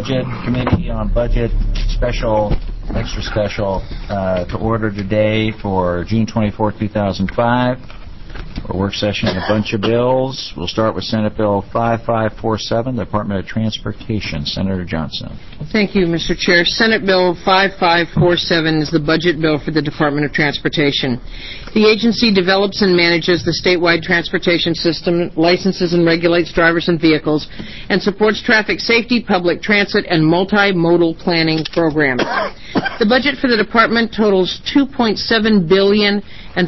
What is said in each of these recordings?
Budget Committee on Budget extra special to order today for June 24, 2005. For a work session and a bunch of bills. We'll start with Senate Bill 5547, the Department of Transportation. Senator Johnson. Thank you, Mr. Chair. Senate Bill 5547 is the budget bill for the Department of Transportation. The agency develops and manages the statewide transportation system, licenses and regulates drivers and vehicles, and supports traffic safety, public transit, and multimodal planning programs. The budget for the department totals $2.7 billion and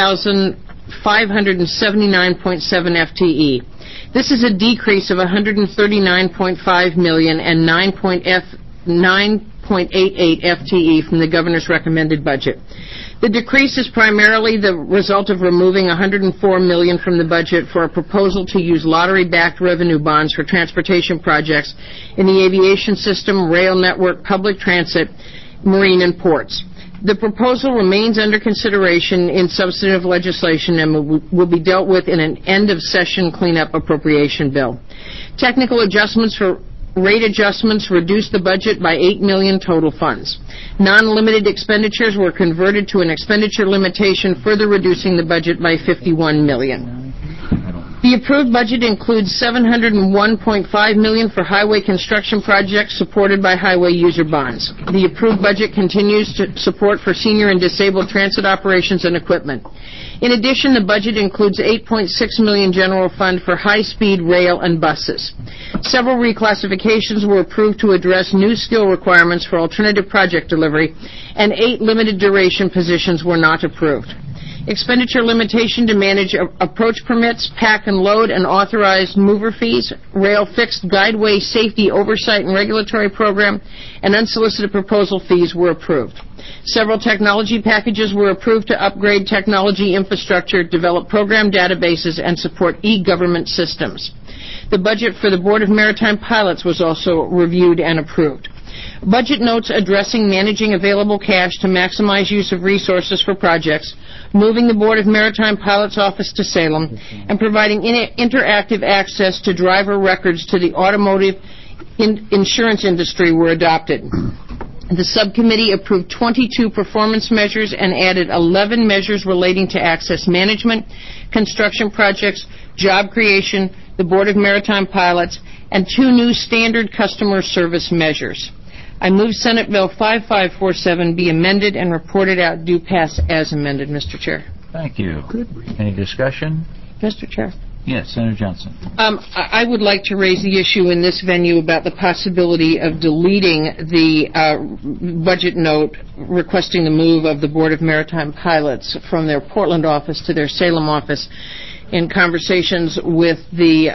4,579.7 FTE. This is a decrease of $139.5 million and 9.88 FTE from the governor's recommended budget. The decrease is primarily the result of removing $104 million from the budget for a proposal to use lottery-backed revenue bonds for transportation projects in the aviation system, rail network, public transit, marine, and ports. The proposal remains under consideration in substantive legislation and will be dealt with in an end-of-session cleanup appropriation bill. Technical adjustments for rate adjustments reduced the budget by $8 million total funds. Non-limited expenditures were converted to an expenditure limitation, further reducing the budget by $51 million. The approved budget includes $701.5 million for highway construction projects supported by highway user bonds. The approved budget continues to support for senior and disabled transit operations and equipment. In addition, the budget includes $8.6 million general fund for high-speed rail and buses. Several reclassifications were approved to address new skill requirements for alternative project delivery, and 8 limited duration positions were not approved. Expenditure limitation to manage approach permits, pack and load, and authorized mover fees, rail fixed guideway safety oversight and regulatory program, and unsolicited proposal fees were approved. Several technology packages were approved to upgrade technology infrastructure, develop program databases, and support e-government systems. The budget for the Board of Maritime Pilots was also reviewed and approved. Budget notes addressing managing available cash to maximize use of resources for projects, moving the Board of Maritime Pilots office to Salem, and providing interactive access to driver records to the automotive insurance industry were adopted. The subcommittee approved 22 performance measures and added 11 measures relating to access management, construction projects, job creation, the Board of Maritime Pilots, and 2 new standard customer service measures. I move Senate Bill 5547 be amended and reported out due pass as amended, Mr. Chair. Thank you. Any discussion? Mr. Chair. Yes, Senator Johnson. I would like to raise the issue in this venue about the possibility of deleting the budget note requesting the move of the Board of Maritime Pilots from their Portland office to their Salem office. In conversations with the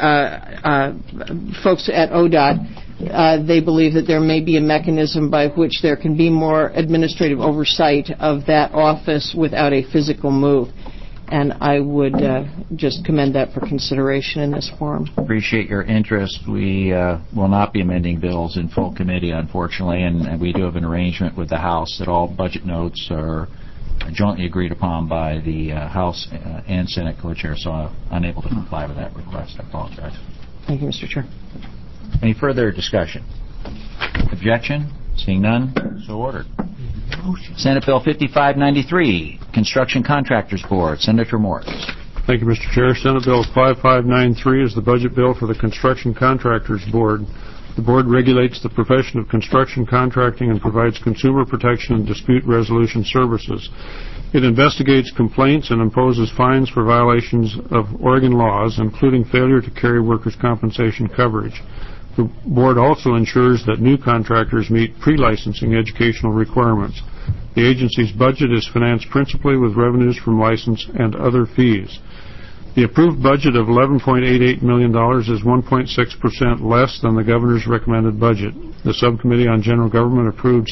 folks at ODOT, they believe that there may be a mechanism by which there can be more administrative oversight of that office without a physical move. And I would just commend that for consideration in this forum. Appreciate your interest. We will not be amending bills in full committee, unfortunately, and we do have an arrangement with the House that all budget notes are jointly agreed upon by the House and Senate co-chair, so I'm unable to comply with that request. I apologize. Thank you, Mr. Chair. Any further discussion? Objection? Seeing none, so ordered. Senate Bill 5593, Construction Contractors Board. Senator Morris. Thank you, Mr. Chair. Senate Bill 5593 is the budget bill for the Construction Contractors Board. The board regulates the profession of construction contracting and provides consumer protection and dispute resolution services. It investigates complaints and imposes fines for violations of Oregon laws, including failure to carry workers' compensation coverage. The board also ensures that new contractors meet pre-licensing educational requirements. The agency's budget is financed principally with revenues from license and other fees. The approved budget of $11.88 million is 1.6% less than the governor's recommended budget. The Subcommittee on General Government approved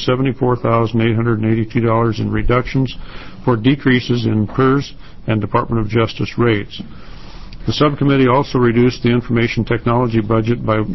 $74,882 in reductions for decreases in PERS and Department of Justice rates. The subcommittee also reduced the information technology budget by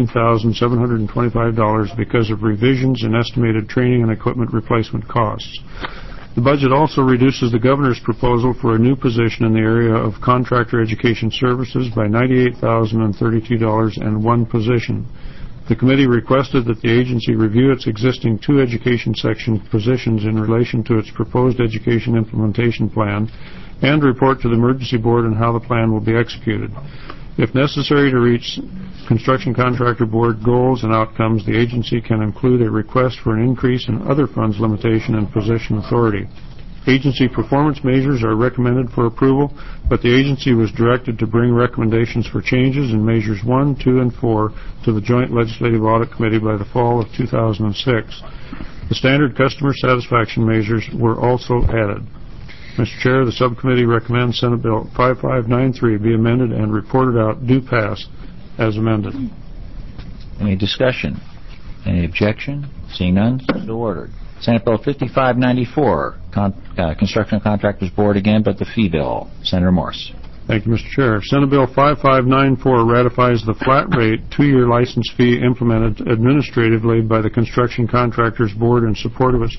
$19,725 because of revisions in estimated training and equipment replacement costs. The budget also reduces the governor's proposal for a new position in the area of contractor education services by $98,032 and one position. The committee requested that the agency review its existing 2 education section positions in relation to its proposed education implementation plan and report to the emergency board on how the plan will be executed. If necessary to reach construction contractor board goals and outcomes, the agency can include a request for an increase in other funds limitation and position authority. Agency performance measures are recommended for approval, but the agency was directed to bring recommendations for changes in measures 1, 2, and 4 to the Joint Legislative Audit Committee by the fall of 2006. The standard customer satisfaction measures were also added. Mr. Chair, the subcommittee recommends Senate Bill 5593 be amended and reported out do pass as amended. Any discussion? Any objection? Seeing none, so ordered. Senate Bill 5594, Construction Contractors Board again, but the fee bill. Senator Morse. Thank you, Mr. Chair. Senate Bill 5594 ratifies the flat rate 2-year license fee implemented administratively by the Construction Contractors Board in support of its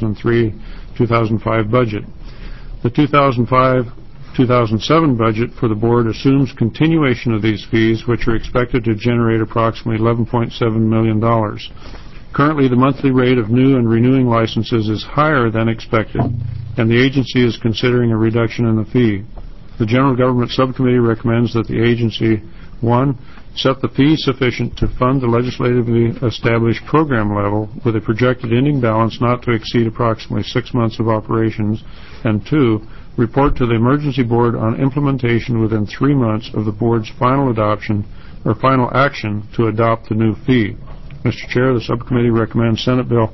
2003-2005 budget. The 2005-2007 budget for the board assumes continuation of these fees, which are expected to generate approximately $11.7 million. Currently, the monthly rate of new and renewing licenses is higher than expected, and the agency is considering a reduction in the fee. The General Government Subcommittee recommends that the agency, 1, set the fee sufficient to fund the legislatively established program level with a projected ending balance not to exceed approximately 6 months of operations, and 2, report to the Emergency Board on implementation within 3 months of the Board's final adoption or final action to adopt the new fee. Mr. Chair, the subcommittee recommends Senate Bill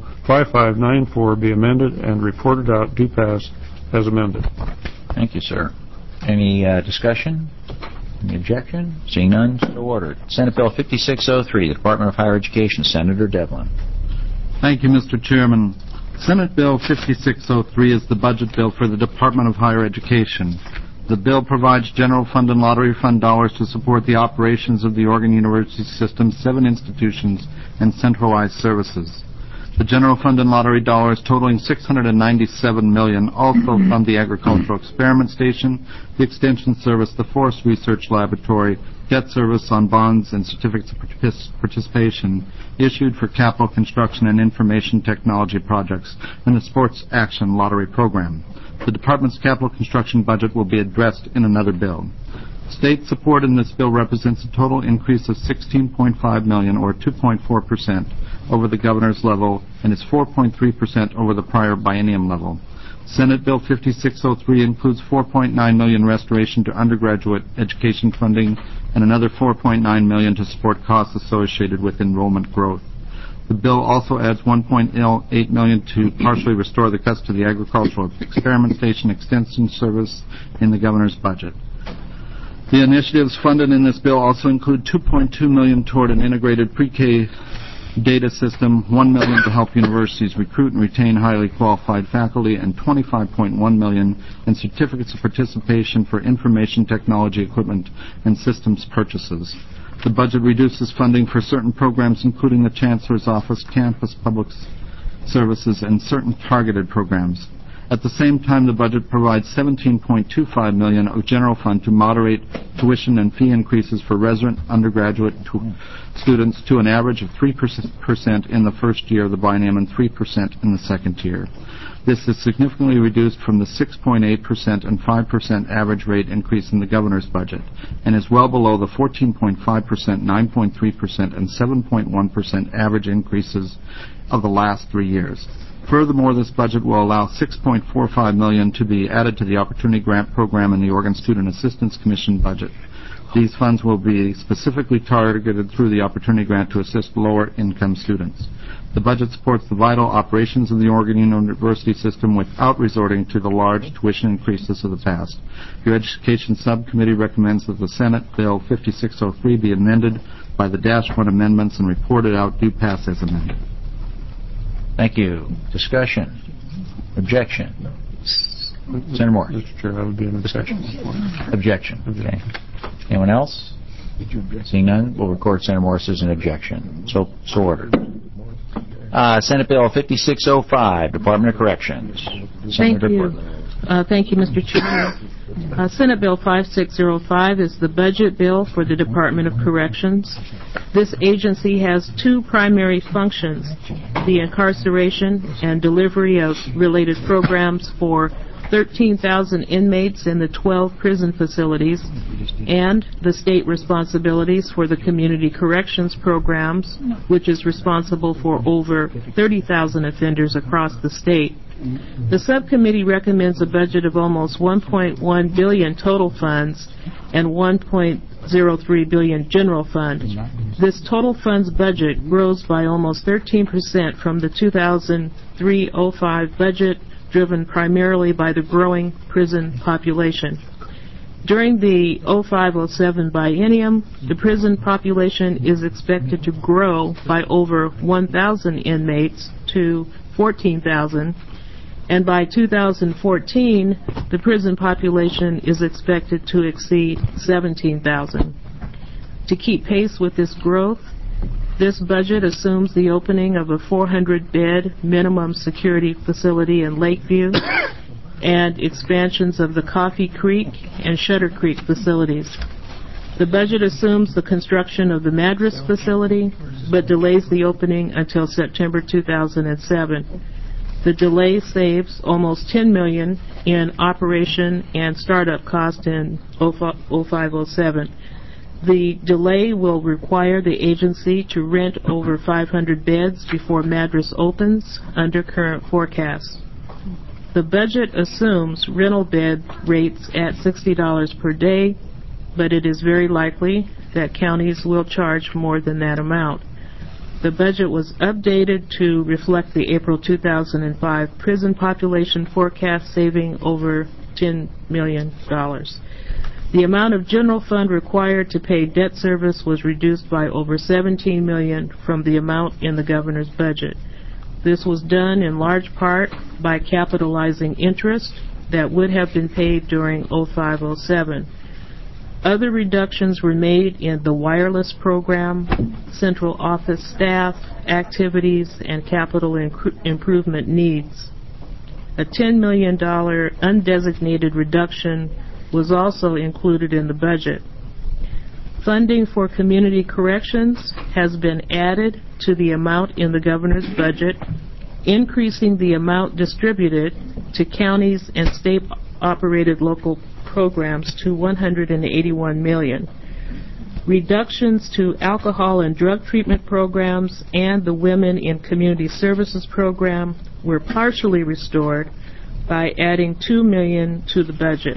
5594 be amended and reported out do pass as amended. Thank you, sir. Any discussion? Any objection? Seeing none, so ordered. Senate Bill 5603, the Department of Higher Education. Senator Devlin. Thank you, Mr. Chairman. Senate Bill 5603 is the budget bill for the Department of Higher Education. The bill provides general fund and lottery fund dollars to support the operations of the Oregon University System's 7 institutions and centralized services. The general fund and lottery dollars totaling $697 million also fund the Agricultural Experiment Station, the Extension Service, the Forest Research Laboratory, debt service on bonds and certificates of participation issued for capital construction and information technology projects, and the Sports Action Lottery Program. The Department's capital construction budget will be addressed in another bill. State support in this bill represents a total increase of $16.5 million, or 2.4%, over the governor's level, and is 4.3% over the prior biennium level. Senate Bill 5603 includes $4.9 million restoration to undergraduate education funding and another $4.9 million to support costs associated with enrollment growth. The bill also adds $1.8 million to partially restore the cuts to the Agricultural Experiment Station Extension Service in the governor's budget. The initiatives funded in this bill also include $2.2 million toward an integrated pre-K data system, $1 million to help universities recruit and retain highly qualified faculty, and $25.1 million in certificates of participation for information technology equipment and systems purchases. The budget reduces funding for certain programs, including the Chancellor's Office, campus public services, and certain targeted programs. At the same time, the budget provides $17.25 million of general fund to moderate tuition and fee increases for resident undergraduate students to an average of 3% in the first year of the biennium and 3% in the second year. This is significantly reduced from the 6.8% and 5% average rate increase in the governor's budget, and is well below the 14.5%, 9.3%, and 7.1% average increases of the last 3 years. Furthermore, this budget will allow $6.45 million to be added to the Opportunity Grant Program in the Oregon Student Assistance Commission budget. These funds will be specifically targeted through the Opportunity Grant to assist lower-income students. The budget supports the vital operations of the Oregon University system without resorting to the large tuition increases of the past. Your Education Subcommittee recommends that the Senate Bill 5603 be amended by the -1 amendments and reported out do pass as amended. Thank you. Discussion? Objection? Senator Moore. Mr. Chair, that would be an objection. Objection. Okay. Anyone else? Seeing none, we'll record Senator Morse as an objection. So ordered. Senate Bill 5605, Department of Corrections. Thank you. Thank you, Mr. Chairman. Senate Bill 5605 is the budget bill for the Department of Corrections. This agency has two primary functions: the incarceration and delivery of related programs for 13,000 inmates in the 12 prison facilities, and the state responsibilities for the community corrections programs, which is responsible for over 30,000 offenders across the state. The subcommittee recommends a budget of almost $1.1 billion total funds and $1.03 billion general fund. This total funds budget grows by almost 13% from the 2003-05 budget, driven primarily by the growing prison population. During the 05-07 biennium, the prison population is expected to grow by over 1,000 inmates to 14,000, and by 2014, the prison population is expected to exceed 17,000. To keep pace with this growth, this budget assumes the opening of a 400-bed minimum security facility in Lakeview and expansions of the Coffee Creek and Shutter Creek facilities. The budget assumes the construction of the Madras facility, but delays the opening until September 2007. The delay saves almost $10 million in operation and startup cost in 05-07. The delay will require the agency to rent over 500 beds before Madras opens under current forecasts. The budget assumes rental bed rates at $60 per day, but it is very likely that counties will charge more than that amount. The budget was updated to reflect the April 2005 prison population forecast, saving over $10 million. The amount of general fund required to pay debt service was reduced by over $17 million from the amount in the governor's budget. This was done in large part by capitalizing interest that would have been paid during 05-07. Other reductions were made in the wireless program, central office staff, activities, and capital improvement needs. A $10 million undesignated reduction was also included in the budget. Funding for community corrections has been added to the amount in the governor's budget, increasing the amount distributed to counties and state-operated local programs to $181 million. Reductions to alcohol and drug treatment programs and the Women in Community Services program were partially restored by adding $2 million to the budget.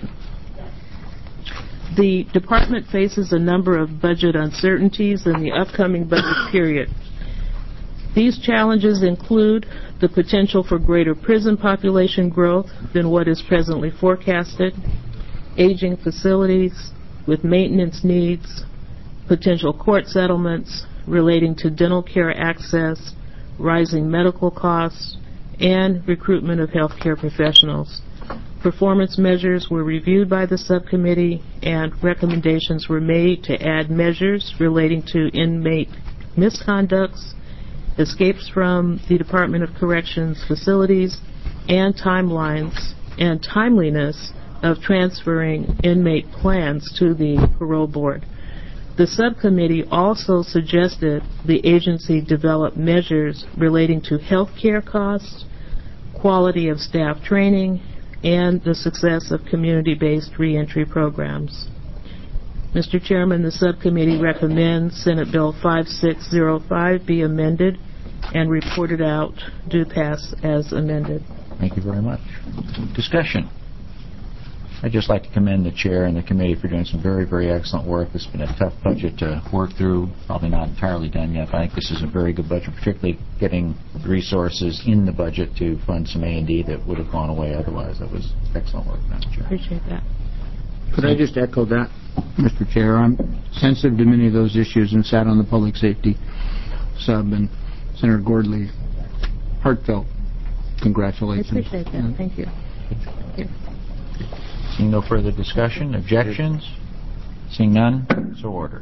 The department faces a number of budget uncertainties in the upcoming budget period. These challenges include the potential for greater prison population growth than what is presently forecasted, aging facilities with maintenance needs, potential court settlements relating to dental care access, rising medical costs, and recruitment of healthcare professionals. Performance measures were reviewed by the subcommittee, and recommendations were made to add measures relating to inmate misconducts, escapes from the Department of Corrections facilities, and timelines and timeliness of transferring inmate plans to the parole board. The subcommittee also suggested the agency develop measures relating to health care costs, quality of staff training, and the success of community-based reentry programs. Mr. Chairman, the subcommittee recommends Senate Bill 5605 be amended and reported out, do pass as amended. Thank you very much. Discussion. I'd just like to commend the chair and the committee for doing some very, very excellent work. This has been a tough budget to work through, probably not entirely done yet, but I think this is a very good budget, particularly getting resources in the budget to fund some A&D that would have gone away otherwise. That was excellent work, Madam Chair. Appreciate that. Could I just echo that, Mr. Chair? I'm sensitive to many of those issues and sat on the Public Safety Sub, and Senator Gordley, heartfelt congratulations. I appreciate that. Thank you. Thank you. Seeing no further discussion, objections? Seeing none, so ordered.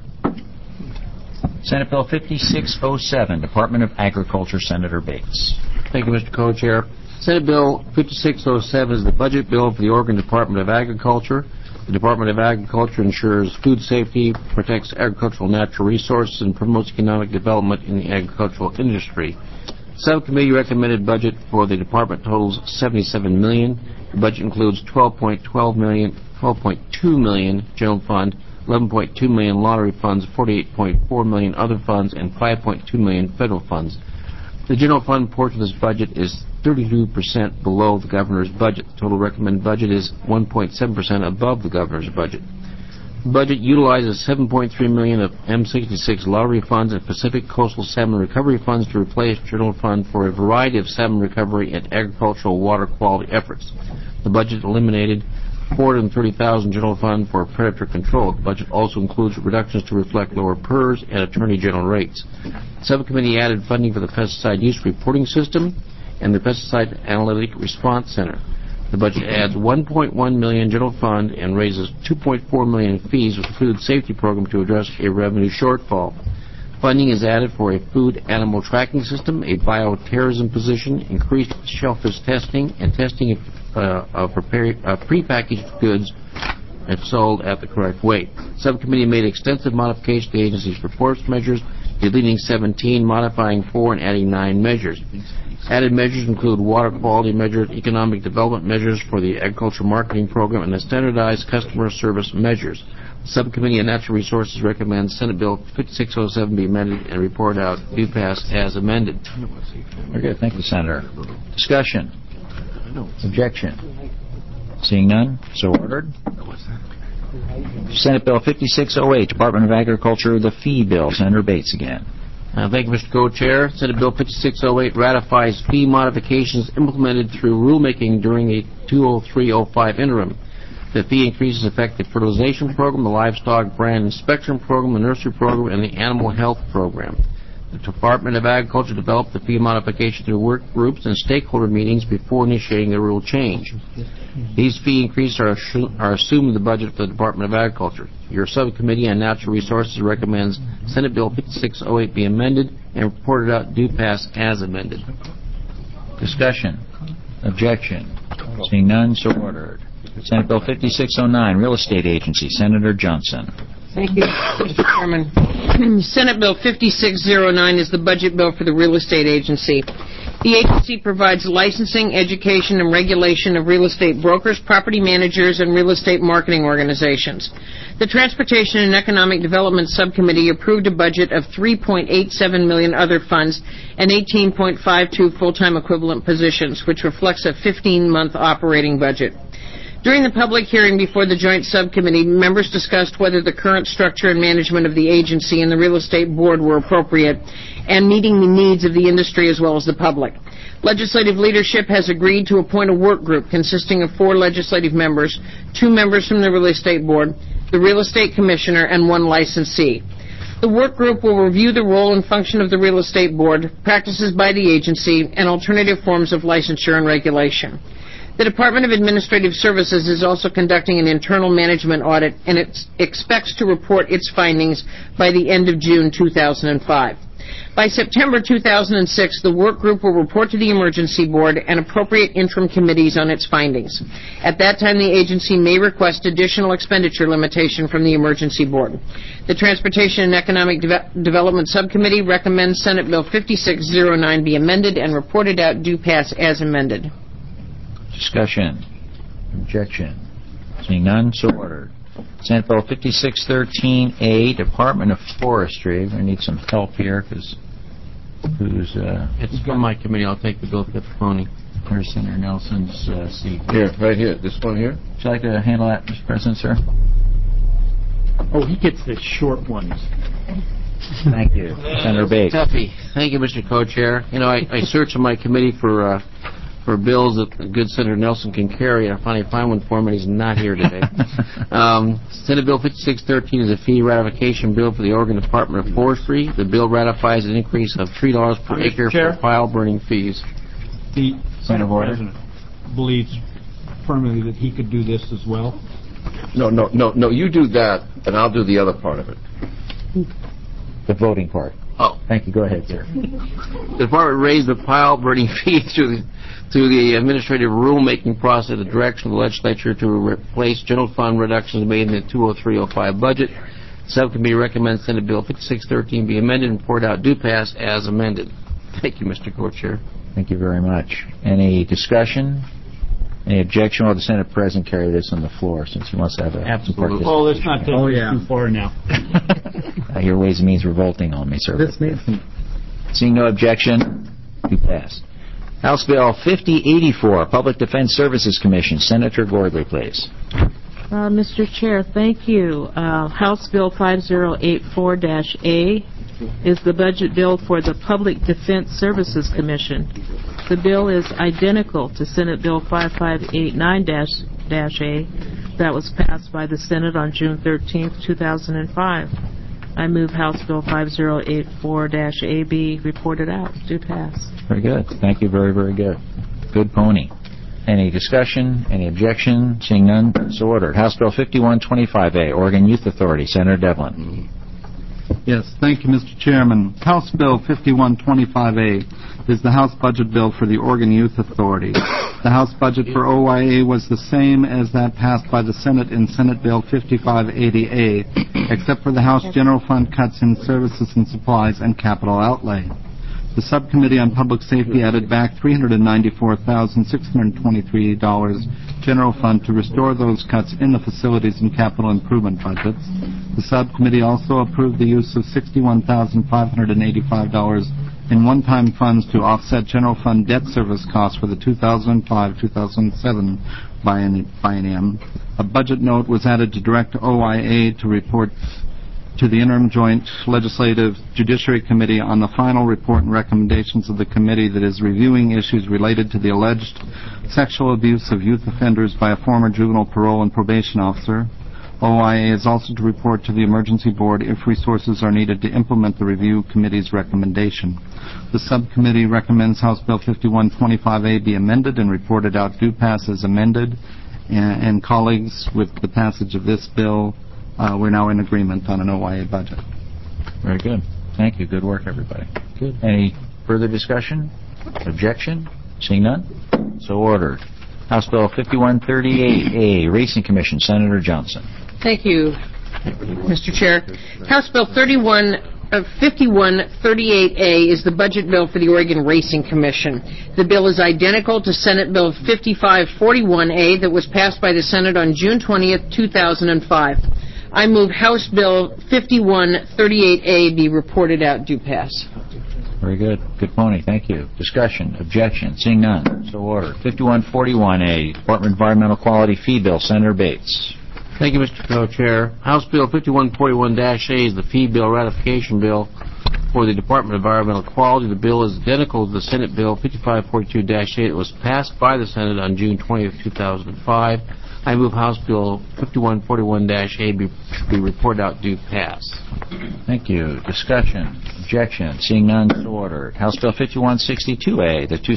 Senate Bill 5607, Department of Agriculture, Senator Bates. Thank you, Mr. Co-Chair. Senate Bill 5607 is the budget bill for the Oregon Department of Agriculture. The Department of Agriculture ensures food safety, protects agricultural natural resources, and promotes economic development in the agricultural industry. Subcommittee recommended budget for the department totals $77 million. The budget includes $12.2 million general fund, $11.2 million lottery funds, $48.4 million other funds, and $5.2 million federal funds. The general fund portion of this budget is 32% below the governor's budget. The total recommended budget is 1.7% above the governor's budget. The budget utilizes $7.3 million of M66 lottery funds and Pacific Coastal Salmon Recovery funds to replace general fund for a variety of salmon recovery and agricultural water quality efforts. The budget eliminated $430,000 general fund for predator control. The budget also includes reductions to reflect lower PERS and Attorney General rates. The subcommittee added funding for the pesticide use reporting system and the Pesticide Analytic Response Center. The budget adds $1.1 million general fund and raises $2.4 million in fees with the food safety program to address a revenue shortfall. Funding is added for a food animal tracking system, a bioterrorism position, increased shellfish testing, and testing of prepackaged goods if sold at the correct weight. Subcommittee made extensive modifications to the agency's proposed measures, deleting 17, modifying 4, and adding 9 measures. Added measures include water quality measures, economic development measures for the agricultural marketing program, and the standardized customer service measures. The Subcommittee on Natural Resources recommends Senate Bill 5607 be amended and reported out do pass as amended. Very good. Thank you, Senator. Discussion. Objection. Seeing none, so ordered. Senate Bill 5608, Department of Agriculture, the fee bill. Senator Bates again. Thank you, Mr. Co-Chair. Senate Bill 5608 ratifies fee modifications implemented through rulemaking during the 20305 interim. The fee increases affect the fertilization program, the livestock brand inspection program, the nursery program, and the animal health program. The Department of Agriculture developed the fee modification through work groups and stakeholder meetings before initiating the rule change. These fee increases are assumed in the budget for the Department of Agriculture. Your Subcommittee on Natural Resources recommends Senate Bill 5608 be amended and reported out due pass as amended. Discussion. Objection. Seeing none, so ordered. Senate Bill 5609, Real Estate Agency. Senator Johnson. Thank you, Mr. Chairman. Senate Bill 5609 is the budget bill for the Real Estate Agency. The agency provides licensing, education, and regulation of real estate brokers, property managers, and real estate marketing organizations. The Transportation and Economic Development Subcommittee approved a budget of $3.87 million other funds and 18.52 full-time equivalent positions, which reflects a 15-month operating budget. During the public hearing before the Joint Subcommittee, members discussed whether the current structure and management of the agency and the Real Estate Board were appropriate and meeting the needs of the industry as well as the public. Legislative leadership has agreed to appoint a work group consisting of 4 legislative members, 2 members from the Real Estate Board, the Real Estate Commissioner, and 1 licensee. The work group will review the role and function of the Real Estate Board, practices by the agency, and alternative forms of licensure and regulation. The Department of Administrative Services is also conducting an internal management audit, and it expects to report its findings by the end of June 2005. By September 2006, the work group will report to the Emergency Board and appropriate interim committees on its findings. At that time, the agency may request additional expenditure limitation from the Emergency Board. The Transportation and Economic Development Subcommittee recommends Senate Bill 5609 be amended and reported out due pass as amended. Discussion. Objection. Seeing none, so ordered. Senate Bill 5613A, Department of Forestry. We're going to need some help here because it's from my committee. I'll take the bill for the phony. There's Senator Nelson's seat. Here, right here. This one here? Would you like to handle that, Mr. President, sir? Oh, he gets the short ones. Thank you. Senator Bates. Tuffy. Thank you, Mr. Co-Chair. You know, I searched in my committee for bills that good Senator Nelson can carry. I finally find one for him, and he's not here today. Senate Bill 5613 is a fee ratification bill for the Oregon Department of Forestry. The bill ratifies an increase of $3 per acre for pile burning fees. The Senate President believes firmly that he could do this as well. No. You do that, and I'll do the other part of it. The voting part. Oh. Thank you. Go ahead, sir. The department raised the pile burning fee through the administrative rulemaking process at the direction of the legislature to replace general fund reductions made in the 20305 budget. The subcommittee recommends Senate Bill 5613 be amended and reported out due pass as amended. Thank you, Mr. Co-Chair. Thank you very much. Any discussion? Any objection? Will the Senate President carry this on the floor since he wants to have a... Absolutely. Oh, let's not take this too far now. I hear Ways and Means revolting on me, sir. Seeing no objection, do pass. House Bill 5084, Public Defense Services Commission. Senator Gordley, please. Mr. Chair, thank you. House Bill 5084-A is the budget bill for the Public Defense Services Commission. The bill is identical to Senate Bill 5589-A that was passed by the Senate on June 13, 2005. I move House Bill 5084-A be reported out. Do pass. Very good. Thank you. Very, very good. Good pony. Any discussion? Any objection? Seeing none, so ordered. House Bill 5125A, Oregon Youth Authority. Senator Devlin. Yes, thank you, Mr. Chairman. House Bill 5125A is the House budget bill for the Oregon Youth Authority. The House budget for OYA was the same as that passed by the Senate in Senate Bill 5580A, except for the House General Fund cuts in services and supplies and capital outlay. The Subcommittee on Public Safety added back $394,623 general fund to restore those cuts in the facilities and capital improvement budgets. The Subcommittee also approved the use of $61,585 in one-time funds to offset general fund debt service costs for the 2005-2007 biennium. A budget note was added to direct OIA to report to the Interim Joint Legislative Judiciary Committee on the final report and recommendations of the committee that is reviewing issues related to the alleged sexual abuse of youth offenders by a former juvenile parole and probation officer. OIA is also to report to the Emergency Board if resources are needed to implement the review committee's recommendation. The subcommittee recommends House Bill 5125A be amended and reported out due pass as amended. And colleagues, with the passage of this bill, we're now in agreement on an OIA budget. Very good. Thank you. Good work, everybody. Good. Any further discussion? Objection? Seeing none? So ordered. House Bill 5138A, Racing Commission. Senator Johnson. Thank you, Mr. Chair. House Bill 5138A is the budget bill for the Oregon Racing Commission. The bill is identical to Senate Bill 5541A that was passed by the Senate on June 20th, 2005. I move House Bill 5138A be reported out due pass. Very good. Good pony. Thank you. Discussion. Objection. Seeing none. So ordered. 5141A, Department of Environmental Quality Fee Bill. Senator Bates. Thank you, Mr. Co-Chair. House Bill 5141-A is the fee bill ratification bill for the Department of Environmental Quality. The bill is identical to the Senate Bill 5542-A that was passed by the Senate on June 20th, 2005. I move House Bill 5141-A be reported out due pass. Thank you. Discussion. Objection. Seeing none, so ordered. House Bill 5162A, the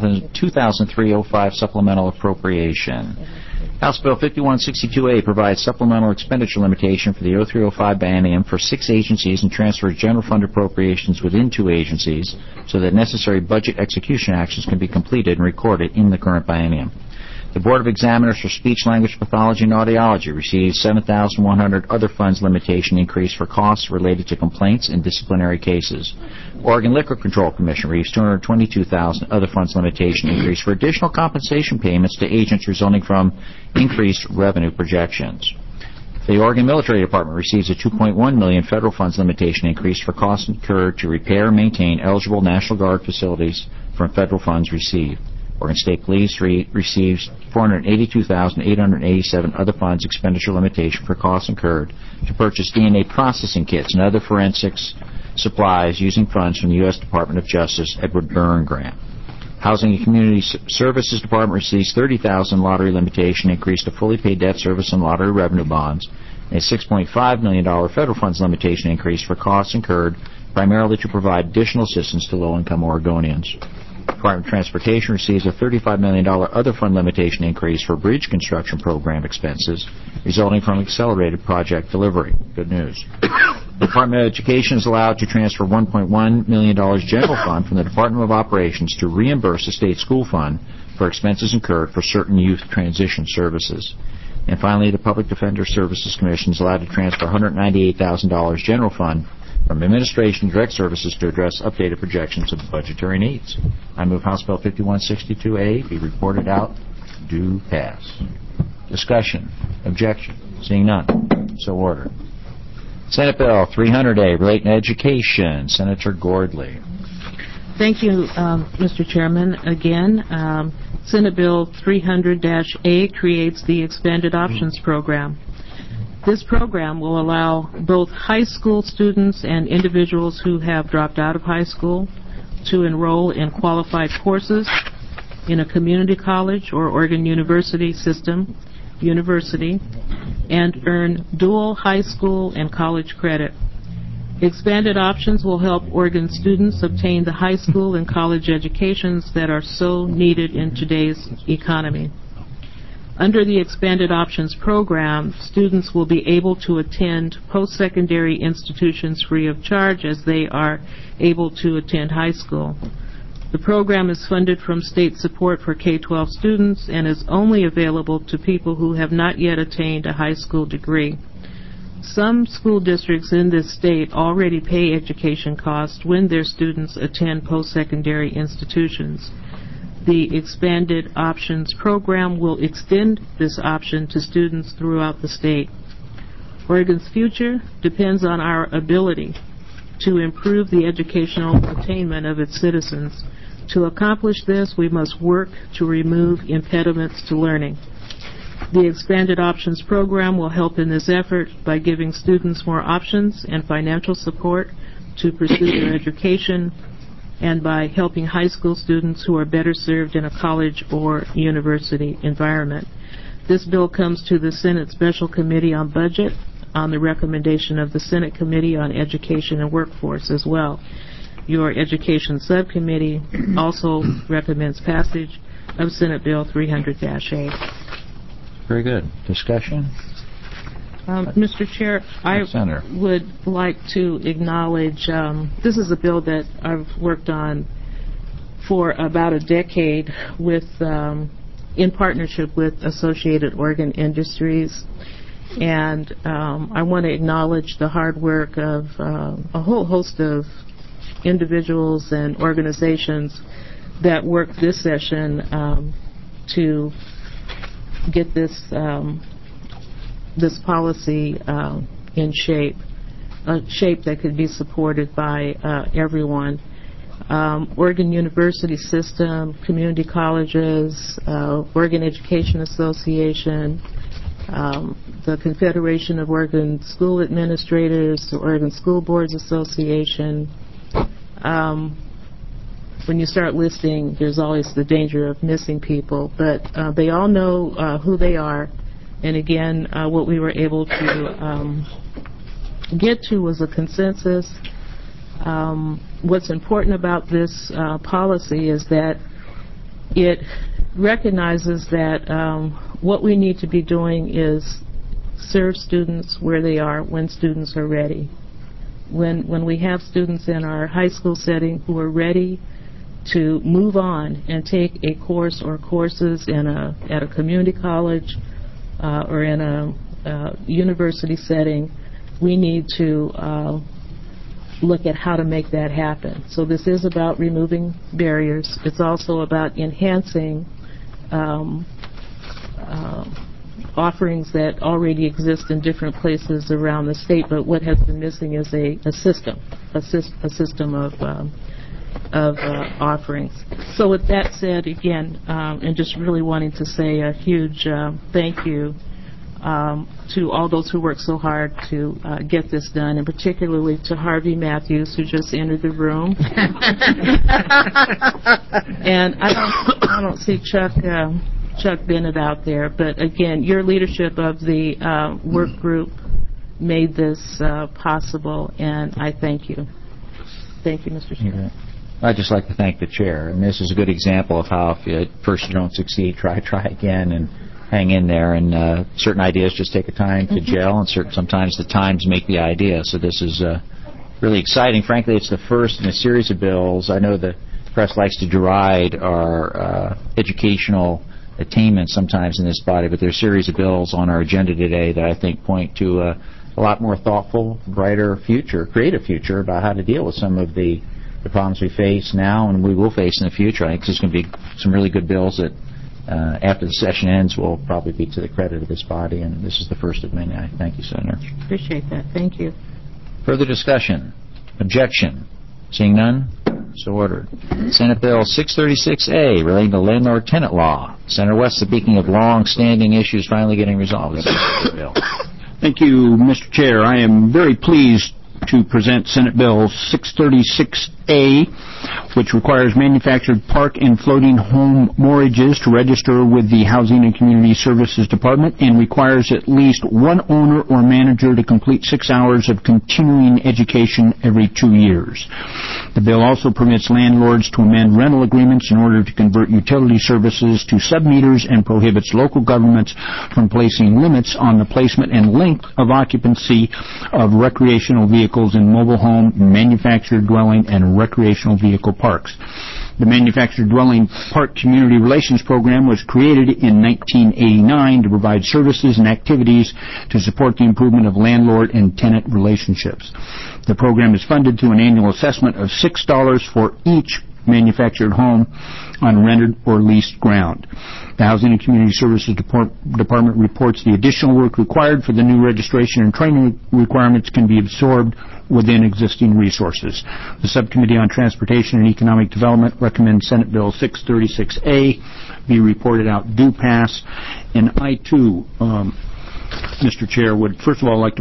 2003-05 Supplemental Appropriation. House Bill 5162A provides supplemental expenditure limitation for the 03-05 biennium for 6 agencies and transfers general fund appropriations within 2 agencies so that necessary budget execution actions can be completed and recorded in the current biennium. The Board of Examiners for Speech, Language, Pathology, and Audiology receives $7,100 other funds limitation increase for costs related to complaints and disciplinary cases. Oregon Liquor Control Commission receives $222,000 other funds limitation increase for additional compensation payments to agents resulting from increased revenue projections. The Oregon Military Department receives a $2.1 million federal funds limitation increase for costs incurred to repair and maintain eligible National Guard facilities from federal funds received. Oregon State Police receives $482,887 other funds expenditure limitation for costs incurred to purchase DNA processing kits and other forensics supplies using funds from the U.S. Department of Justice Edward Byrne grant. Housing and Community Services Department receives $30,000 lottery limitation increase to fully paid debt service and lottery revenue bonds, and a $6.5 million federal funds limitation increase for costs incurred primarily to provide additional assistance to low-income Oregonians. Department of Transportation receives a $35 million other fund limitation increase for bridge construction program expenses resulting from accelerated project delivery. Good news. The Department of Education is allowed to transfer $1.1 million general fund from the Department of Operations to reimburse the state school fund for expenses incurred for certain youth transition services. And finally, the Public Defender Services Commission is allowed to transfer $198,000 general fund from administration direct services to address updated projections of budgetary needs. I move House Bill 5162A be reported out. Do pass. Discussion. Objection. Seeing none. So ordered. Senate Bill 300A, relating to education. Senator Gordley. Thank you, Mr. Chairman. Again, Senate Bill 300-A creates the Expanded Options Program. This program will allow both high school students and individuals who have dropped out of high school to enroll in qualified courses in a community college or Oregon University system, and earn dual high school and college credit. Expanded options will help Oregon students obtain the high school and college educations that are so needed in today's economy. Under the Expanded Options Program, students will be able to attend post-secondary institutions free of charge as they are able to attend high school. The program is funded from state support for K-12 students and is only available to people who have not yet attained a high school degree. Some school districts in this state already pay education costs when their students attend post-secondary institutions. The Expanded Options Program will extend this option to students throughout the state. Oregon's future depends on our ability to improve the educational attainment of its citizens. To accomplish this, we must work to remove impediments to learning. The Expanded Options Program will help in this effort by giving students more options and financial support to pursue their education, and by helping high school students who are better served in a college or university environment. This bill comes to the Senate Special Committee on Budget on the recommendation of the Senate Committee on Education and Workforce as well. Your Education Subcommittee also recommends passage of Senate Bill 300-A. Very good. Discussion? Mr. Chair, I would like to acknowledge, this is a bill that I've worked on for about a decade with, in partnership with Associated Oregon Industries. And I want to acknowledge the hard work of a whole host of individuals and organizations that worked this session to get this policy in shape, a shape that could be supported by everyone. Oregon University System, community colleges, Oregon Education Association, the Confederation of Oregon School Administrators, the Oregon School Boards Association. When you start listing, there's always the danger of missing people, but they all know who they are. And again, what we were able to get to was a consensus. What's important about this policy is that it recognizes that what we need to be doing is serve students where they are when students are ready. When we have students in our high school setting who are ready to move on and take a course or courses at a community college or in a university setting, we need to look at how to make that happen. So this is about removing barriers. It's also about enhancing offerings that already exist in different places around the state, but what has been missing is a system of offerings. So with that said, again, and just really wanting to say a huge thank you to all those who worked so hard to get this done, and particularly to Harvey Matthews, who just entered the room. And I don't see Chuck Bennett out there, but again, your leadership of the work group made this possible, and I thank you. Thank you, Mr. Chair. I'd just like to thank the chair, and this is a good example of how if at first you don't succeed, try again, and hang in there, and certain ideas just take a time to gel, and sometimes the times make the idea. So this is really exciting. Frankly, it's the first in a series of bills. I know the press likes to deride our educational attainment sometimes in this body, but there's a series of bills on our agenda today that I think point to a lot more thoughtful, brighter future, creative future about how to deal with some of the problems we face now and we will face in the future. I think there's going to be some really good bills that after the session ends will probably be to the credit of this body, and this is the first of many. I thank you, Senator. Appreciate that. Thank you. Further discussion? Objection? Seeing none? So ordered. Senate Bill 636A relating to landlord-tenant law. Senator West, speaking of long-standing issues finally getting resolved. Bill. Thank you, Mr. Chair. I am very pleased to present Senate Bill 636A, which requires manufactured park and floating home mortgages to register with the Housing and Community Services Department and requires at least one owner or manager to complete 6 hours of continuing education every 2 years. The bill also permits landlords to amend rental agreements in order to convert utility services to sub-meters and prohibits local governments from placing limits on the placement and length of occupancy of recreational vehicles in mobile home, manufactured dwelling, and recreational vehicle parks. The Manufactured Dwelling Park Community Relations Program was created in 1989 to provide services and activities to support the improvement of landlord and tenant relationships. The program is funded through an annual assessment of $6 for each manufactured home on rented or leased ground. The Housing and Community Services Department reports the additional work required for the new registration and training requirements can be absorbed within existing resources. The Subcommittee on Transportation and Economic Development recommends Senate Bill 636A be reported out due pass. And I, too, Mr. Chair, would first of all like to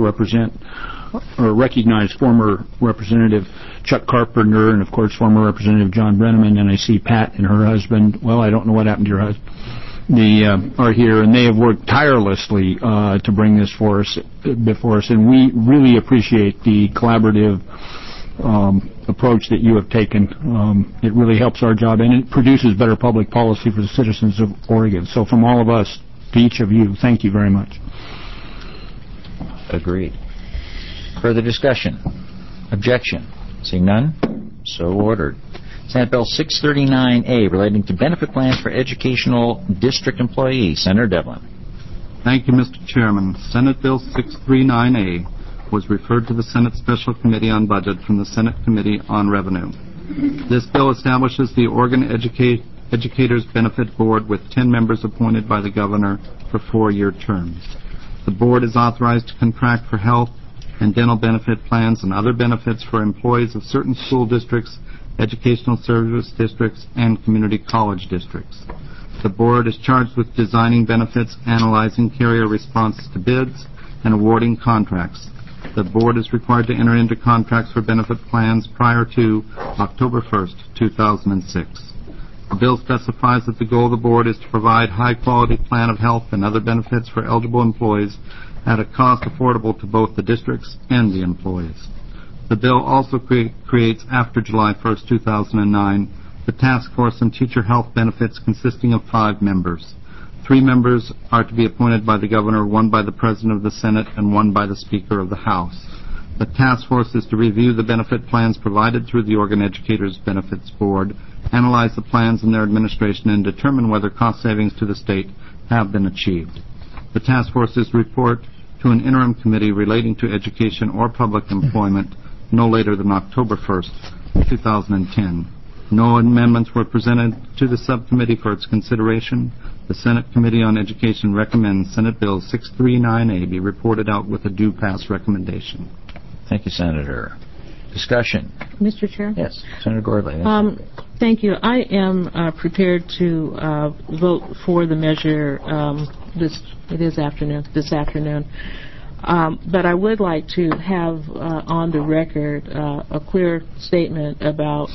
recognize former Representative Chuck Carpenter and, of course, former Representative John Brenneman, and I see Pat and her husband. Well, I don't know what happened to your husband. Are here, and they have worked tirelessly to bring this before us, and we really appreciate the collaborative approach that you have taken. It really helps our job, and it produces better public policy for the citizens of Oregon. So from all of us to each of you, thank you very much. Agreed. Further discussion? Objection? Seeing none? So ordered. Senate Bill 639A relating to benefit plans for educational district employees. Senator Devlin. Thank you, Mr. Chairman. Senate Bill 639A was referred to the Senate Special Committee on Budget from the Senate Committee on Revenue. This bill establishes the Oregon Educators Benefit Board with 10 members appointed by the governor for 4-year terms. The board is authorized to contract for health and dental benefit plans and other benefits for employees of certain school districts, educational service districts, and community college districts. The board is charged with designing benefits, analyzing carrier responses to bids, and awarding contracts. The board is required to enter into contracts for benefit plans prior to October 1st, 2006. The bill specifies that the goal of the board is to provide high-quality plan of health and other benefits for eligible employees at a cost affordable to both the districts and the employees. The bill also creates, after July 1st, 2009, the Task Force on Teacher Health Benefits consisting of 5 members. 3 members are to be appointed by the governor, 1 by the President of the Senate, and 1 by the Speaker of the House. The task force is to review the benefit plans provided through the Oregon Educators Benefits Board, analyze the plans and their administration, and determine whether cost savings to the state have been achieved. The task force's report to an interim committee relating to education or public employment no later than October 1st, 2010. No amendments were presented to the subcommittee for its consideration. The Senate Committee on Education recommends Senate Bill 639A be reported out with a due pass recommendation. Thank you, Senator. Discussion? Mr. Chair? Yes, Senator Gordley. Thank you. I am prepared to vote for the measure this afternoon. But I would like to have on the record a clear statement about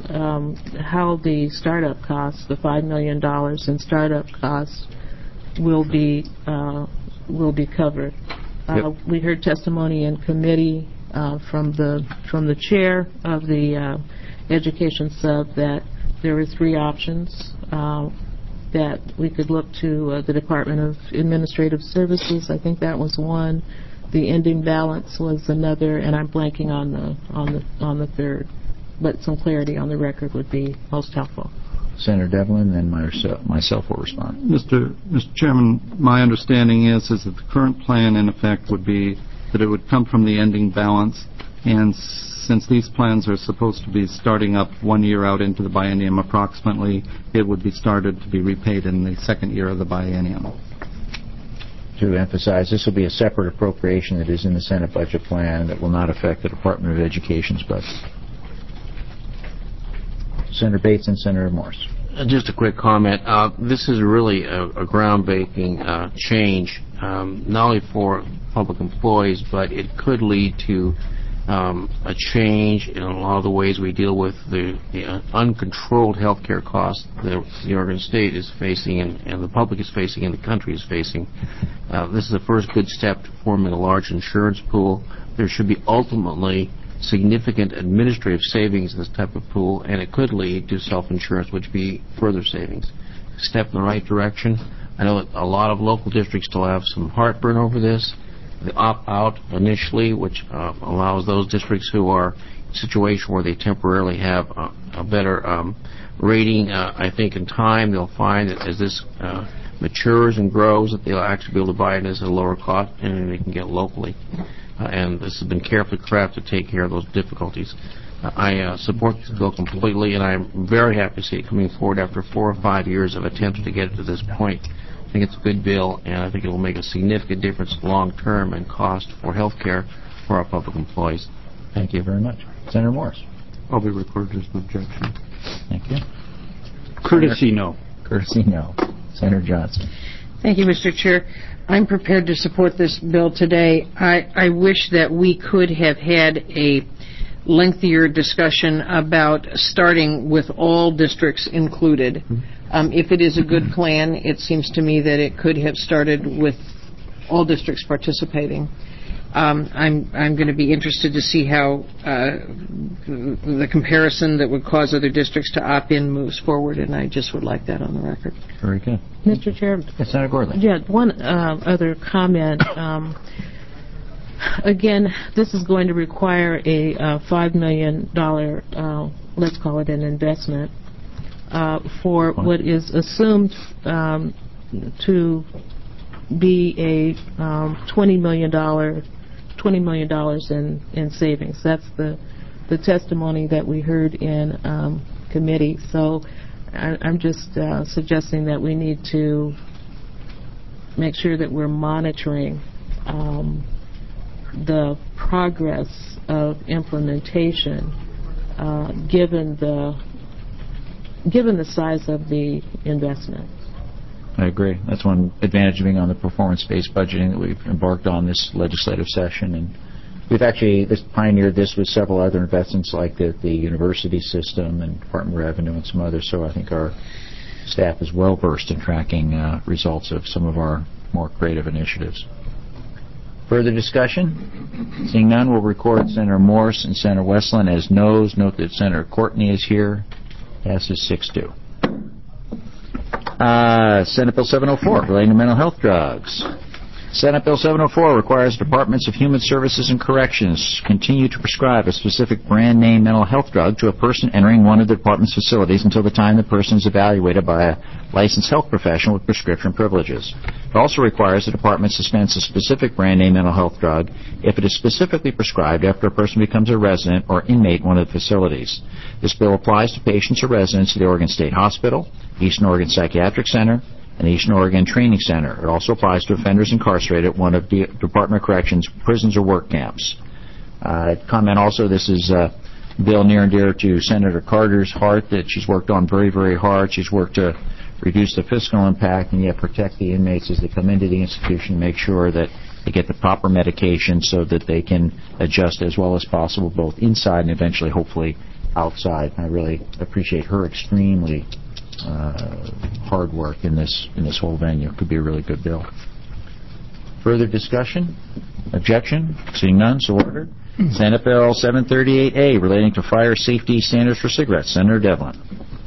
how the startup costs, the $5 million in startup costs, will be covered. Yep. We heard testimony in committee from the chair of the education sub that there are 3 options. that we could look to the Department of Administrative Services. I think that was one. The ending balance was another, and I'm blanking on the third. But some clarity on the record would be most helpful. Senator Devlin, then myself will respond. Mr. Chairman, my understanding is that the current plan, in effect, would be that it would come from the ending balance, and since these plans are supposed to be starting up 1 year out into the biennium approximately, it would be started to be repaid in the second year of the biennium. To emphasize, this will be a separate appropriation that is in the Senate budget plan that will not affect the Department of Education's budget. Senator Bates and Senator Morse. Just a quick comment. This is really a groundbreaking change, not only for public employees, but it could lead to a change in a lot of the ways we deal with the uncontrolled health care costs that the Oregon State is facing and the public is facing and the country is facing. This is the first good step to forming a large insurance pool. There should be ultimately significant administrative savings in this type of pool, and it could lead to self-insurance, which would be further savings. Step in the right direction. I know that a lot of local districts still have some heartburn over this. The opt-out initially, which allows those districts who are in a situation where they temporarily have a better rating, I think in time they'll find that as this matures and grows that they'll actually be able to buy it as a lower cost and they can get locally. And this has been carefully crafted to take care of those difficulties. I support this bill completely, and I'm very happy to see it coming forward after 4 or 5 years of attempts to get it to this point. I think it's a good bill, and I think it will make a significant difference long-term in cost for health care for our public employees. Thank you very much. Senator Morse. I'll be recorded as an objection. Thank you. Courtesy no. Courtesy no. Senator Johnson. Thank you, Mr. Chair. I'm prepared to support this bill today. I wish that we could have had a lengthier discussion about starting with all districts included. If it is a good plan, it seems to me that it could have started with all districts participating. I'm going to be interested to see how the comparison that would cause other districts to opt in moves forward, and I just would like that on the record. Very good. Mr. Chair. Yes, Senator Gordley. Yeah, one other comment. Again, this is going to require a $5 million, let's call it an investment, for what is assumed to be a $20 million in savings. That's the testimony that we heard in committee. So I'm just suggesting that we need to make sure that we're monitoring the progress of implementation given the size of the investment. I agree. That's one advantage of being on the performance-based budgeting that we've embarked on this legislative session. And we've actually pioneered this with several other investments like the university system and Department of Revenue and some others. So I think our staff is well versed in tracking results of some of our more creative initiatives. Further discussion? Seeing none, we'll record Senator Morse and Senator Westland as noes. Note that Senator Courtney is here. Passes 6-2. Senate Bill 704, relating to mental health drugs. Senate Bill 704 requires departments of human services and corrections continue to prescribe a specific brand name mental health drug to a person entering one of the department's facilities until the time the person is evaluated by a licensed health professional with prescription privileges. It also requires the department dispense a specific brand name mental health drug if it is specifically prescribed after a person becomes a resident or inmate in one of the facilities. This bill applies to patients or residents of the Oregon State Hospital, Eastern Oregon Psychiatric Center, and the Eastern Oregon Training Center. It also applies to offenders incarcerated at one of the Department of Corrections prisons or work camps. Comment also, this is a bill near and dear to Senator Carter's heart that she's worked on very, very hard. She's worked to reduce the fiscal impact and yet protect the inmates as they come into the institution, make sure that they get the proper medication so that they can adjust as well as possible both inside and eventually, hopefully, outside. I really appreciate her extremely hard work in this whole venue. Could be a really good bill. Further discussion? Objection? Seeing none, so ordered. Senate Bill 738A relating to fire safety standards for cigarettes. Senator Devlin.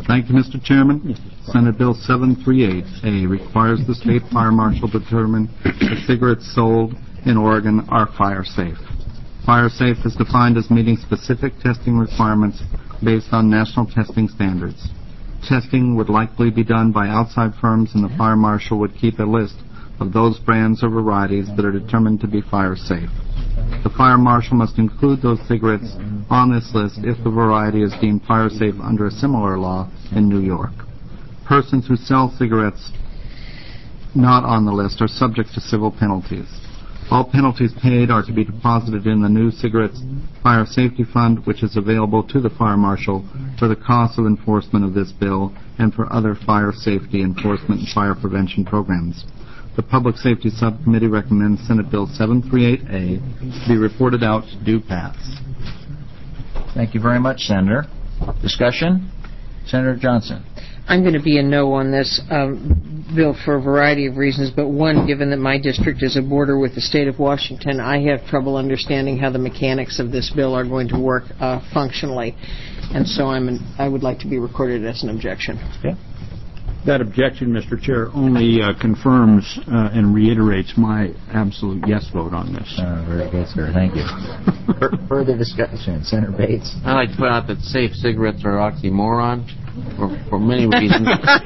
Thank you, Mr. Chairman. Senate Bill 738A requires the state fire marshal to determine if cigarettes sold in Oregon are fire safe. Fire safe is defined as meeting specific testing requirements based on national testing standards. Testing would likely be done by outside firms, and the fire marshal would keep a list of those brands or varieties that are determined to be fire safe. The fire marshal must include those cigarettes on this list if the variety is deemed fire safe under a similar law in New York. Persons who sell cigarettes not on the list are subject to civil penalties. All penalties paid are to be deposited in the new cigarettes fire safety fund, which is available to the fire marshal for the cost of enforcement of this bill and for other fire safety enforcement and fire prevention programs. The Public Safety Subcommittee recommends Senate Bill 738A be reported out to due pass. Thank you very much, Senator. Discussion? Senator Johnson. I'm going to be a no on this bill for a variety of reasons, but one, given that my district is a border with the state of Washington, I have trouble understanding how the mechanics of this bill are going to work functionally, and so I would like to be recorded as an objection. Okay. That objection, Mr. Chair, only confirms and reiterates my absolute yes vote on this. Very good, sir. Thank you. Further discussion. Senator Bates. I'd like to point out that safe cigarettes are oxymoron for many reasons.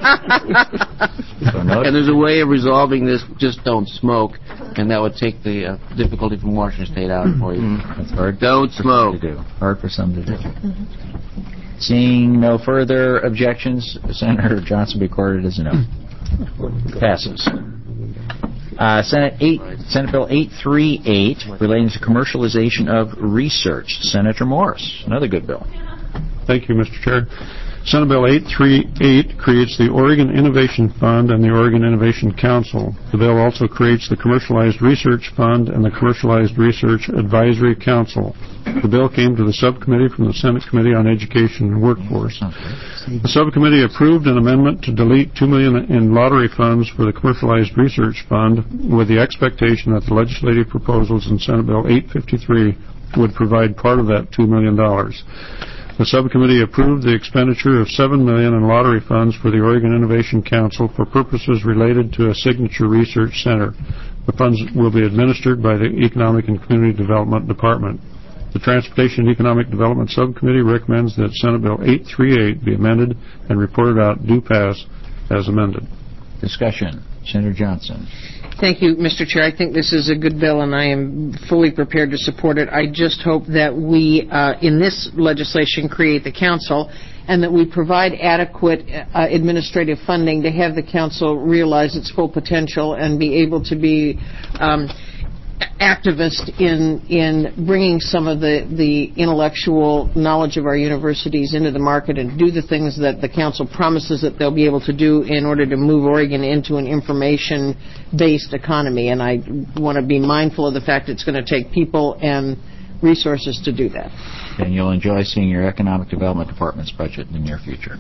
And there's a way of resolving this, just don't smoke, and that would take the difficulty from Washington State out for you. That's hard. Don't smoke. Hard for some to do. Seeing no further objections, Senator Johnson be recorded as a no. Passes. Senate Bill 838, relating to commercialization of research. Senator Morris, another good bill. Thank you, Mr. Chair. Senate Bill 838 creates the Oregon Innovation Fund and the Oregon Innovation Council. The bill also creates the Commercialized Research Fund and the Commercialized Research Advisory Council. The bill came to the subcommittee from the Senate Committee on Education and Workforce. The subcommittee approved an amendment to delete $2 million in lottery funds for the Commercialized Research Fund, with the expectation that the legislative proposals in Senate Bill 853 would provide part of that $2 million. The subcommittee approved the expenditure of $7 million in lottery funds for the Oregon Innovation Council for purposes related to a signature research center. The funds will be administered by the Economic and Community Development Department. The Transportation and Economic Development Subcommittee recommends that Senate Bill 838 be amended and reported out due pass as amended. Discussion. Senator Johnson. Thank you, Mr. Chair. I think this is a good bill, and I am fully prepared to support it. I just hope that we, in this legislation, create the council, and that we provide adequate administrative funding to have the council realize its full potential and be able to be activist in bringing some of the intellectual knowledge of our universities into the market and do the things that the council promises that they'll be able to do in order to move Oregon into an information-based economy. And I want to be mindful of the fact it's going to take people and resources to do that. And you'll enjoy seeing your Economic Development Department's budget in the near future.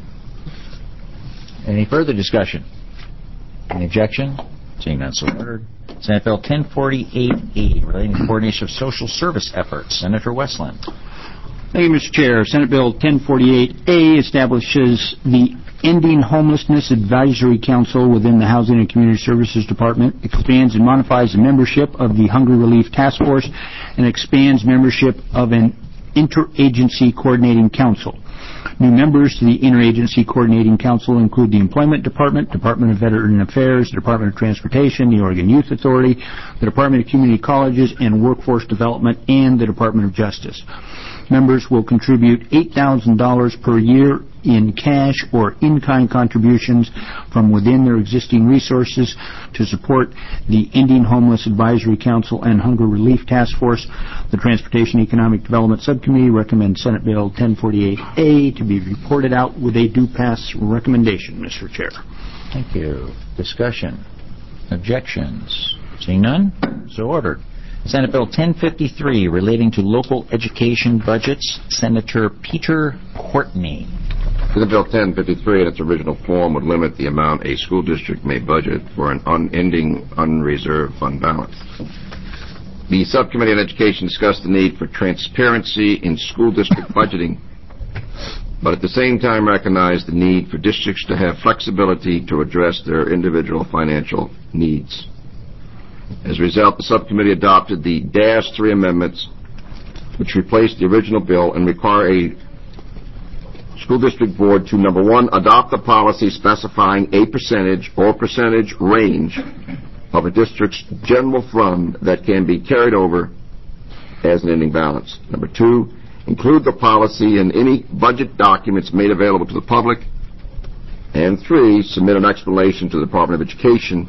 Any further discussion? Any objection? Seeing none, so ordered. Senate Bill 1048E, relating to coordination of social service efforts. Senator Westland. Thank you, Mr. Chair. Senate Bill 1048A establishes the Ending Homelessness Advisory Council within the Housing and Community Services Department, expands and modifies the membership of the Hunger Relief Task Force, and expands membership of an Interagency Coordinating Council. New members to the Interagency Coordinating Council include the Employment Department, Department of Veteran Affairs, the Department of Transportation, the Oregon Youth Authority, the Department of Community Colleges and Workforce Development, and the Department of Justice. Members will contribute $8,000 per year in cash or in-kind contributions from within their existing resources to support the Ending Homeless Advisory Council and Hunger Relief Task Force. The Transportation Economic Development Subcommittee recommends Senate Bill 1048A to be reported out with a due pass recommendation, Mr. Chair. Thank you. Discussion. Objections. Seeing none, so ordered. Senate Bill 1053, relating to local education budgets. Senator Peter Courtney. Senate Bill 1053 in its original form would limit the amount a school district may budget for an unending unreserved fund balance. The Subcommittee on Education discussed the need for transparency in school district budgeting but at the same time recognize the need for districts to have flexibility to address their individual financial needs. As a result, the subcommittee adopted the -3 amendments, which replaced the original bill and require a school district board to, number one, adopt a policy specifying a percentage or percentage range of a district's general fund that can be carried over as an ending balance. Number two, include the policy in any budget documents made available to the public. And three, submit an explanation to the Department of Education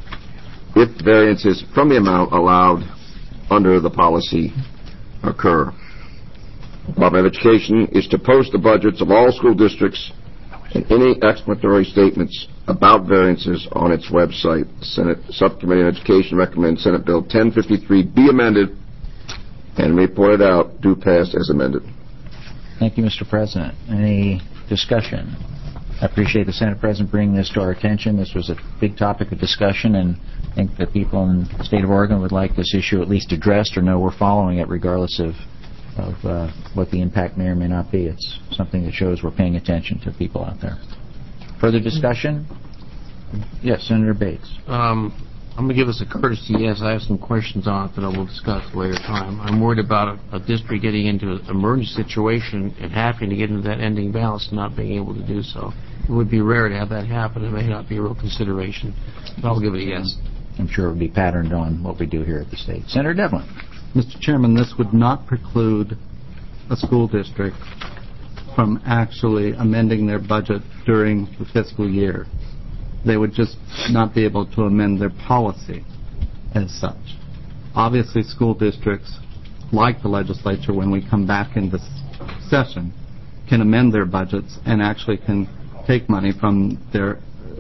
if variances from the amount allowed under the policy occur. The Department of Education is to post the budgets of all school districts and any explanatory statements about variances on its website. The Senate Subcommittee on Education recommends Senate Bill 1053 be amended and reported out, do pass as amended. Thank you, Mr. President. Any discussion? I appreciate the Senate President bringing this to our attention. This was a big topic of discussion, and I think that people in the state of Oregon would like this issue at least addressed or know we're following it regardless of what the impact may or may not be. It's something that shows we're paying attention to people out there. Further discussion? Yes, Senator Bates. I'm going to give us a courtesy yes. I have some questions on it that I will discuss at a later time. I'm worried about a district getting into an emergency situation and having to get into that ending balance and not being able to do so. It would be rare to have that happen. It may not be a real consideration. But I'll give it a yes. I'm sure it would be patterned on what we do here at the state. Senator Devlin. Mr. Chairman, this would not preclude a school district from actually amending their budget during the fiscal year. They would just not be able to amend their policy as such. Obviously, school districts, like the legislature, when we come back into session, can amend their budgets and actually can take money from their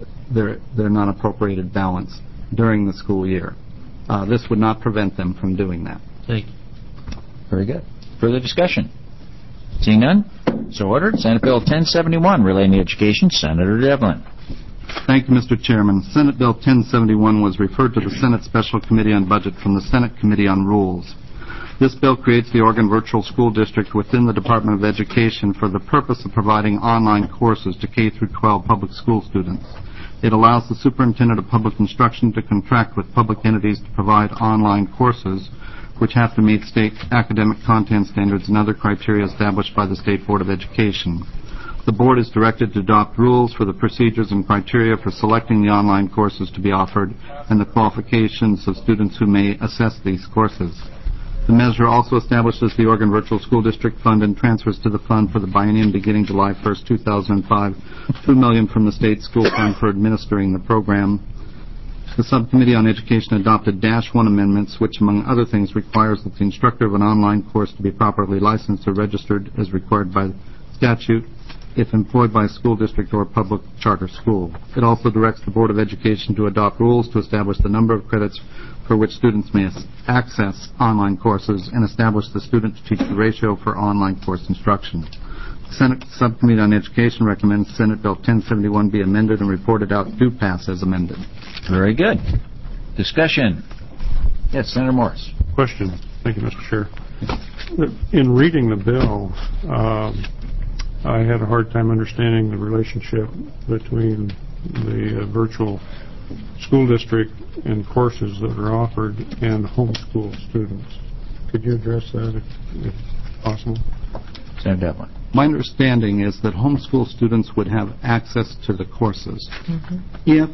non-appropriated balance during the school year. This would not prevent them from doing that. Thank you. Very good. Further discussion? Seeing none, so ordered. Senate Bill 1071 relating to education. Senator Devlin. Thank you, Mr. Chairman. Senate Bill 1071 was referred to the Senate Special Committee on Budget from the Senate Committee on Rules. This bill creates the Oregon Virtual School District within the Department of Education for the purpose of providing online courses to K-12 public school students. It allows the Superintendent of Public Instruction to contract with public entities to provide online courses which have to meet state academic content standards and other criteria established by the State Board of Education. The Board is directed to adopt rules for the procedures and criteria for selecting the online courses to be offered and the qualifications of students who may assess these courses. The measure also establishes the Oregon Virtual School District Fund and transfers to the fund for the biennium beginning July 1st, 2005, $2 million from the State School Fund for administering the program. The Subcommittee on Education adopted -1 amendments, which, among other things, requires that the instructor of an online course to be properly licensed or registered as required by statute if employed by a school district or a public charter school. It also directs the Board of Education to adopt rules to establish the number of credits for which students may access online courses and establish the student-to-teacher ratio for online course instruction. The Senate Subcommittee on Education recommends Senate Bill 1071 be amended and reported out do pass as amended. Very good. Discussion. Yes, Senator Morris. Question. Thank you, Mr. Chair. In reading the bill, I had a hard time understanding the relationship between the virtual school district and courses that are offered and homeschool students. Could you address that if possible? Senator Devlin. My understanding is that homeschool students would have access to the courses. If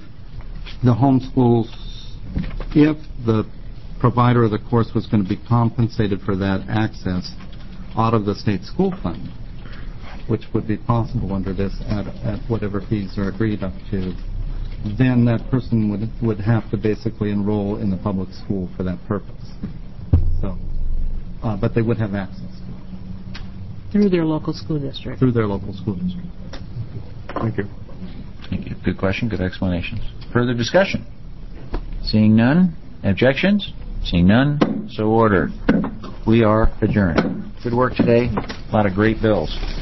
the provider of the course was going to be compensated for that access out of the state school fund, which would be possible under this at whatever fees are agreed up to, then that person would have to basically enroll in the public school for that purpose. So, but they would have access to it. Through their local school district. Through their local school district. Thank you. Thank you. Good question. Good explanations. Further discussion? Seeing none. Objections? Seeing none. So ordered. We are adjourned. Good work today. A lot of great bills.